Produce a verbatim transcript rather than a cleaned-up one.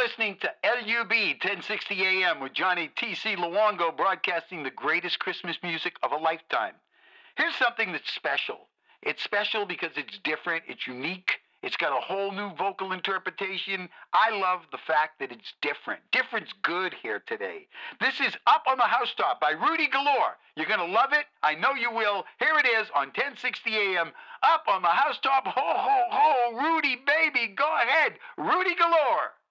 listening to L U B ten sixty A M with Johnny T C Luongo, broadcasting the greatest Christmas music of a lifetime. Here's something that's special. It's special because it's different, it's unique, it's got a whole new vocal interpretation. I love the fact that it's different. Different's good here today. This is Up on the Housetop by Rudy Galore. You're going to love it. I know you will. Here it is on ten sixty A M. Up on the Housetop. Ho, ho, ho. Rudy, baby. Go ahead. Rudy Galore.